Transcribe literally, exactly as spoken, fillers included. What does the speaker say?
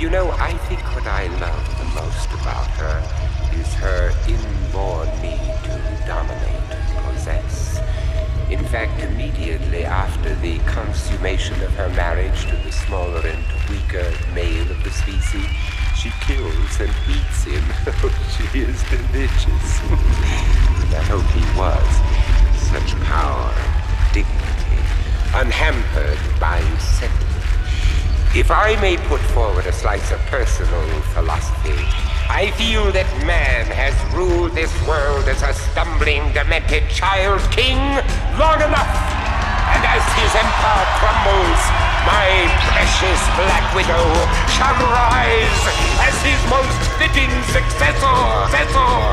You know, I think what I love the most about her is her inborn need to dominate, possess. In fact, immediately after the consummation of her marriage to the smaller and weaker male of the species, she kills and eats him. Oh, she is delicious. And I hope he was. Such power, dignity, unhampered by sentiment. If I may put forward a slice of personal philosophy, I feel that man has ruled this world as a stumbling, demented child king long enough. And as his empire crumbles, my precious Black Widow shall rise as his most fitting successor. successor.